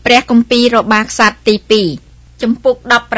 ព្រះគម្ពីររបស់ក្សត្រទី2ជំពូក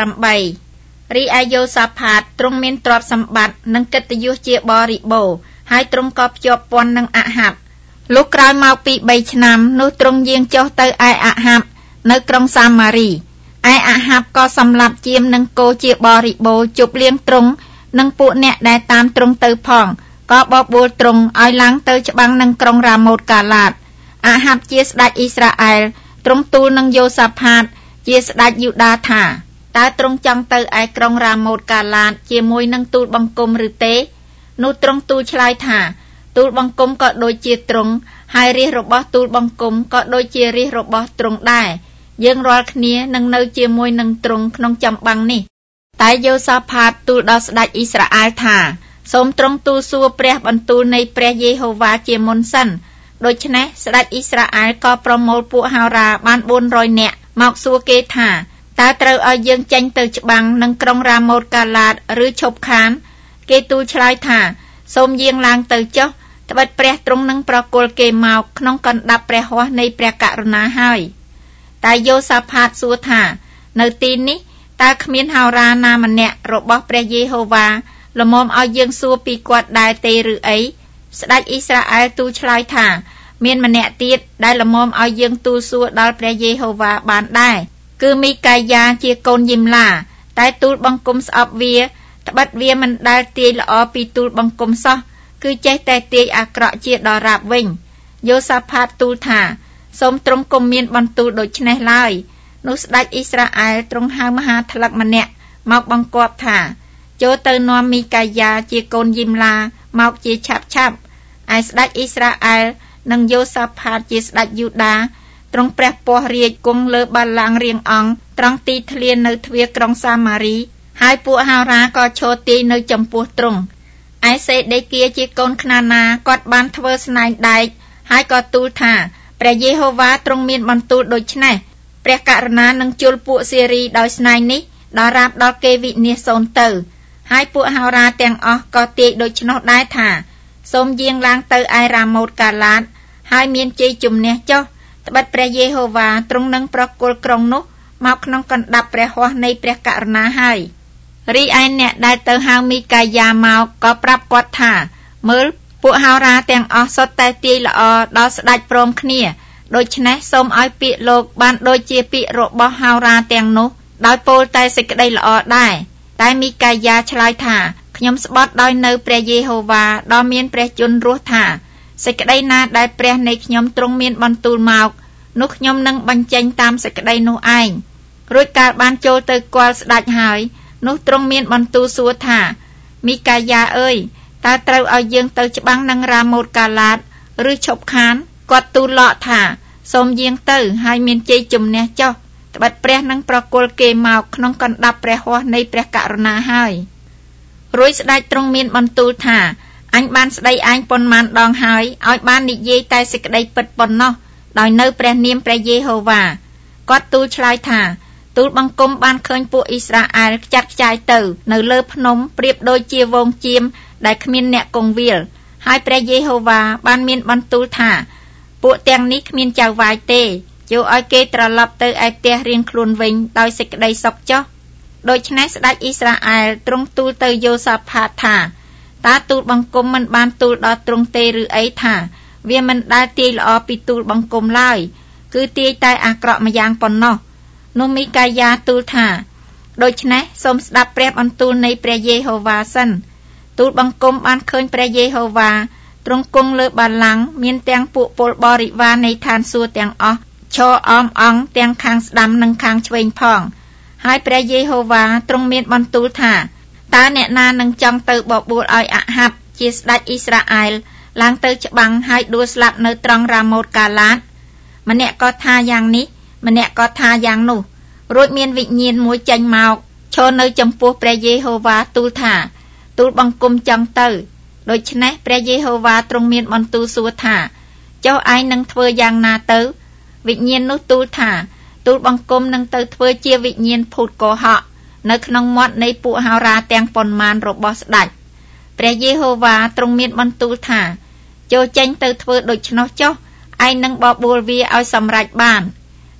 18រីឯយូសាផាតទ្រង់មានទ្រព្យសម្បត្តិនិងកិត្តិយសជាបរិបូរណ៍ហើយទ្រង់ក៏ភ្ជាប់ពាន់នឹងអាហាប់លុះក្រោយមកពី3ឆ្នាំនោះទ្រង់យាងចុះទៅឯអាហាប់នៅក្រុងសាម៉ារីឯអាហាប់ក៏សម្លាប់ជាមនឹងគោជាបរិបូរណ៍ជប់លៀងទ្រង់និងពួកអ្នកដែលតាមទ្រង់ទៅផងក៏បបួលទ្រង់ឲ្យឡើងទៅច្បាំងនឹងក្រុងរ៉ាម៉ូតកាឡាតអាហាប់ជាស្ដេចអ៊ីស្រាអែលទ្រង់ទូលនឹងយូសាផាតជាស្ដេចយូដាថាតើទ្រង់ចង់ទៅឯក្រុងរ៉ាម៉ូតកាឡាតជាមួយនឹងទូលបង្គំឬទេនោះទ្រង់ទូលឆ្លើយថាទូលបង្គំក៏ដូចជាទ្រង់ហើយរាជរបស់ទូលបង្គំក៏ដូចជារាជរបស់ទ្រង់ដែរយើងរាល់គ្នានឹងនៅជាមួយនឹងទ្រង់ក្នុងចម្បាំងនេះតែយូសាផាតទូលដល់ស្ដេចអ៊ីស្រាអែលថាសូមទ្រង់ទូលសួរព្រះបន្ទូលនៃព្រះយេហូវ៉ាជាមុនសិនដូច្នេះស្ដេចអ៊ីស្រាអែលក៏ប្រមូលពួកហោរាបាន400នាក់មកសួរគេថាតើត្រូវឲ្យយើងចេញទៅច្បាំងនឹងក្រុងរ៉ាម៉ូតកាឡាតឬឈប់ខានគេទូលឆ្លើយថាសូមយាងឡើងទៅចុះត្បិតព្រះទ្រង់នឹងប្រគល់គេមកក្នុងកណ្ដាប់ព្រះហស្ថនៃព្រះករុណាហើយតែយូសាផាតសួរថានៅទីនេះតើគ្មានហោរាណាម្នាក់របស់ព្រះយេហូវ៉ាល្មមឲ្យយើងសួរពីគាត់ដែរទេឬអីស្ដេចអ៊ីស្រាអែលទូលឆ្លើយថាមានម្នាក់ទៀតដែលល្មមឲ្យយើងទូលសួរដល់ព្រះយេហូវ៉ាបានដែរគឺមីកាយ៉ាជាកូនយីមឡាតែទូលបង្គំស្អប់វាត្បិតវាមិនដែលទាយល្អពីទូលបង្គំសោះគឺចេះតែទាយអាក្រក់ជាដរាបវិញយូសាផាតទូលថាសូមទ្រង់កុំមានបន្ទូលដូច្នេះឡើយនោះស្ដេចអ៊ីស្រាអែលទ្រង់ហៅមហាថ្លឹកម្នាក់មកបង្គាប់ថាចូលទៅនាំមីកាយ៉ាជាកូនយីមឡាមកជាឆាប់ឯស្ដេចអ៊ីស្រាអែលនិងយូសាផាតជាស្ដេចយូដាទ្រង់ព្រះពស្ត្ររាជគង់លើបល្ល័ង្ករាងអង្គត្រង់ទីធ្លានៅទ្វារក្រុងសាម៉ារីហើយពួកហោរាក៏ឈរទាយនៅចំពោះទ្រង់ឯសេដេគៀជាកូនខ្នាណាគាត់បានធ្វើស្នែងដែកហើយក៏ទូលថាព្រះយេហូវ៉ាទ្រង់មានបន្ទូលដូច្នេះព្រះករុណានឹងជលពួកសេរីដោយស្នែងនេះដល់រាបដល់គេវិនាសសូន្យទៅហើយពួកហោរាទាំងអស់ក៏ទាយដូច្នោះដែរថាសូមយាងឡើងទៅឯរ៉ាម៉ូតកាឡាតហើយមានជ័យជំនះចុះត្បិតព្រះយេហូវ៉ាទ្រង់នឹងប្រគល់ក្រុងនោះមកក្នុងកណ្ដាប់ព្រះហស្ថនៃព្រះករុណាហើយរីឯអ្នកដែលទៅហៅមីកាយ៉ាមកក៏ប្រាប់គាត់ថាមើលពួកហោរាទាំងអស់សុទ្ធតែទាយល្អដល់ស្ដេចព្រមគ្នាដូច្នេះសូមឲ្យពាក្យលោកបានដូចជាពាក្យរបស់ហោរាទាំងនោះដោយពោលតែសេចក្តីល្អដែរតែមីកាយ៉ាឆ្លើយថាខ្ញុំស្បត់ដោយនៅព្រះយេហូវ៉ាដ៏មានព្រះជន្មរស់ថាសេចក្តីណាដែលព្រះនៃខ្ញុំទ្រង់មានបន្ទូលមកនោះខ្ញុំនឹងបញ្ចេញតាមសេចក្តីនោះឯងរួចកាលបានចូលទៅគាល់ស្ដេចហើយនោះទ្រង់មានបន្ទូលសួរថាមីកាយ៉ាអើយតើត្រូវឲ្យយើងទៅច្បាំងនឹងរ៉ាម៉ូតកាឡាតឬឈប់ខានគាត់ទូលឡក់ថាសូមយាងទៅហើយមានជ័យជំនះចុះត្បិតព្រះនឹងប្រគល់គេមកក្នុងកណ្ដាប់ព្រះហស្ថនៃព្រះករុណាហើយរួចស្ដេចទ្រង់មានបន្ទូលថាអញបានស្ដីឯងប៉ុន្មានដងហើយឲ្យបាននិយាយតែសេចក្តីពិតប៉ុណ្ណោះដោយនៅព្រះនាមព្រះយេហូវ៉ាគាត់ទូលឆ្លើយថាទូលបង្គំបានឃើញពួកអ៊ីស្រាអែលខ្ចាត់ខ្ចាយទៅនៅលើភ្នំប្រៀបដូចជាវងជៀមដែលគ្មានអ្នកគង្វាលហើយព្រះយេហូវ៉ាបានមានបន្ទូលថាពួកទាំងនេះគ្មានចៅវាយទេយកឲ្យគេត្រឡប់ទៅឯផ្ទះរៀងខ្លួនវិញដោយសេចក្តីសុខចុះដូច្នេះស្ដេចអ៊ីស្រាអែលទ្រង់ទូលទៅយូសាផាតថាតើទូលបង្គំមិនបានទូលដល់ទ្រង់ទេឬអីថាវាមិនដែលទាយល្អពីទូលបង្គំឡើយគឺទាយតែអាក្រក់ម្យ៉ាងប៉ុណ្ណោះនោះមីកាយ៉ាទូលថាដូច្នេះសូមស្ដាប់ព្រះបន្ទូលនៃព្រះយេហូវ៉ាសិនទូលបង្គំបានឃើញព្រះយេហូវ៉ាទ្រង់គង់លើបល្ល័ង្កមានទាំងពួកពលបរិវារនៃឋានសួគ៌ទាំងអស់ឈរអមអង្គទាំងខាងស្ដាំនិងខាងឆ្វេងផងហើយព្រះយេហូវ៉ាទ្រង់មានបន្ទូលថាតើអ្នកណានឹងចង់ទៅបបួលឲ្យអាហាប់ជាស្ដេចអ៊ីស្រាអែលឡើងទៅច្បាំងហើយដួលស្លាប់នៅត្រង់រ៉ាម៉ូតកាឡាតម្នាក់ក៏ថាយ៉ាងនេះម្នាក់ក៏ថាយ៉ាងនោះរួចមានវិញ្ញាណមួយចេញមកឈរនៅចំពោះព្រះយេហូវ៉ាទូលថាទូលបង្គំចង់ទៅដូច្នេះព្រះយេហូវ៉ាទ្រង់មានបន្ទូលសួរថាចុះឯងនឹងធ្វើយ៉ាងណាទៅវិញ្ញាណនោះទូលថាទូលបង្គំនឹងទៅធ្វើជាវិញ្ញាណភូតកុហកនៅក្នុងមាត់នៃពួកហោរាទាំងប៉ុន្មានរបស់ស្ដេចព្រះយេហូវ៉ាទ្រង់មានបន្ទូលថាចូលចេញទៅធ្វើដូច្នោះចុះឯងនឹងបបួលវាឲ្យសម្រេចបាន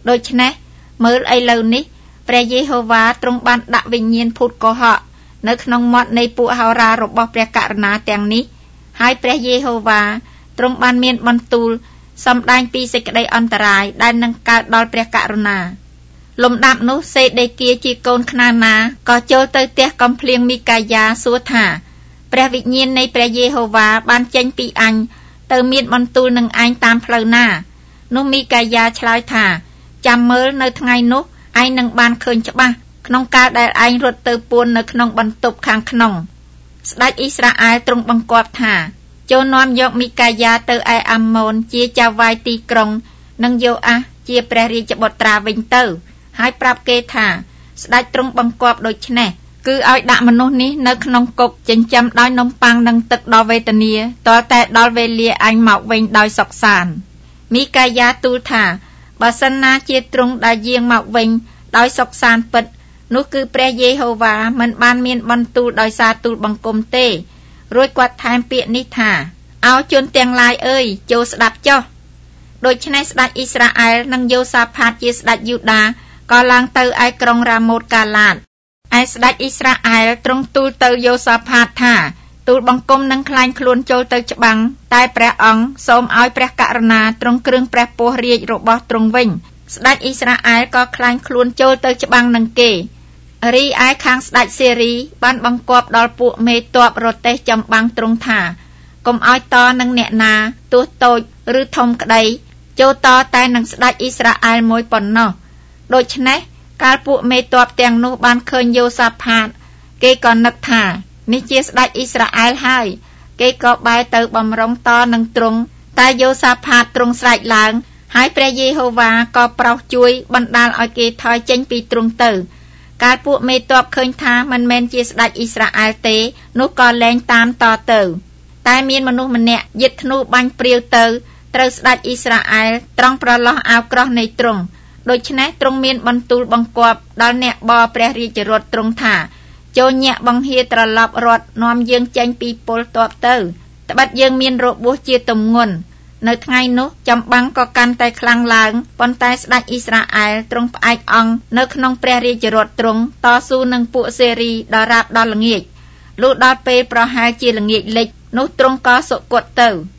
ដូច្នេះមើលឥឡូវនេះព្រះយេហូវ៉ាទ្រង់បានដាក់វិញ្ញាណភូតកុហកនៅក្នុងមាត់នៃពួកហោរារបស់ព្រះករុណាទាំងនេះហើយព្រះយេហូវ៉ាទ្រង់បានមានបន្ទូលសម្ដែងពីសេចក្តីអន្តរាយដែលនឹងកើតដល់ព្រះករុណាលំដាប់នោះសេដេគៀជាកូនខ្នាណាក៏ចូលទៅផ្ទះកំភ្លៀងមីកាយ៉ាសួរថាព្រះវិញ្ញាណនៃព្រះយេហូវ៉ាបានចេញពីអញទៅមានបន្ទូលនឹងឯងតាមផ្លូវណានោះមីកាយ៉ាឆ្លើយថាចាំមើលនៅថ្ងៃនោះឯងនឹងបានឃើញច្បាស់ក្នុងកាលដែលឯងរត់ទៅពួននៅក្នុងបន្ទប់ខាងក្នុងស្ដេចអ៊ីស្រាអែលទ្រង់បង្គាប់ថាចូលនាំយកមីកាយ៉ាទៅឯអាម៉ូនជាចៅហ្វាយទីក្រុងនិងយូអាសជាព្រះរាជបុត្រាវិញទៅហើយប្រាប់គេថាស្ដេចទ្រង់បង្គាប់ដូច្នេះគឺឲ្យដាក់មនុស្សនេះនៅក្នុងគុកចិញ្ចឹមដោយនំប៉័ងនិងទឹកដ៏វេទនាទាល់តែដល់វេលាអញមកវិញដោយសុខសាន្តមីកាយ៉ាទូលថាបើសិនណាជាទ្រង់ដែលយាងមកវិញដោយសុខសាន្តពិតនោះគឺព្រះយេហូវ៉ាមិនបានមានបន្ទូលដោយសារទូលបង្គំទេរួចគាត់ថែមពាក្យនេះថាអោជនទាំងឡាយអើយចូលស្ដាប់ចុះដូច្នេះស្ដេចអ៊ីស្រាអែលនិងយូសាផាតជាស្ដេចយូដាក៏ឡើងទៅឯក្រុងរ៉ាម៉ូតកាឡាតឯស្ដេចអ៊ីស្រាអែលទ្រង់ទូលទៅយូសាផាតថាទូលបង្គំនឹងក្លែងខ្លួនចូលទៅច្បាំងតែព្រះអង្គសូមឲ្យព្រះករុណាទ្រង់គ្រឿងព្រះពោះរាជរបស់ទ្រង់វិញស្ដេចអ៊ីស្រាអែលក៏ក្លែងខ្លួនចូលទៅច្បាំងនឹងគេរីឯខាងស្ដេចសេរីបានបង្គាប់ដល់ពួកមេទ័ពរទេះចម្បាំងទ្រង់ថាកុំឲ្យតនឹងអ្នកណាទោះតូចឬធំក្តីចូលតតែនឹងស្ដេចអ៊ីស្រាអែលមួយប៉ុណ្ណោះដូច្នេះកាលពួកមេទ័ពទាំងនោះបានឃើញយូសាផាតគេក៏នឹកថានេះជាស្ដេចអ៊ីស្រាអែលហើយគេក៏បែរទៅបំរុងតនឹងទ្រង់តែយូសាផាតទ្រង់ស្រែកឡើងហើយព្រះយេហូវ៉ាក៏ប្រោសជួយបណ្ដាលឲ្យគេថយចេញពីទ្រង់ទៅកាលពួកមេទ័ពឃើញថាមិនមែនជាស្ដេចអ៊ីស្រាអែលទេនោះក៏លែងតាមតទៅតែមានមនុស្សម្នាក់យិតធ្នូបាញ់ព្រាវទៅត្រូវស្ដេចអ៊ីស្រាអែលត្រង់ប្រឡោះអាវក្រោះនៃទ្រង់ដូច្នេះទ្រង់មានបន្ទូលបង្គាប់ដល់អ្នកបរព្រះរាជរថទ្រង់ថាចូលញាក់បង្ហាត្រឡប់រត់នាំយើងចេញពីពលទ័ពទៅត្បិតយើងមានរបួសជាទម្ងន់នៅថ្ងៃនោះចម្បាំងក៏កាន់តែខ្លាំងឡើងប៉ុន្តែស្ដេចអ៊ីស្រាអែលទ្រង់ផ្អែកអង្គនៅក្នុងព្រះរាជរថទ្រង់តស៊ូនឹងពួកសេរីដល់រាបដល់ល្ងាចលុះដល់ពេលប្រហែលជាល្ងាចលិចនោះទ្រង់ក៏សុគតទៅ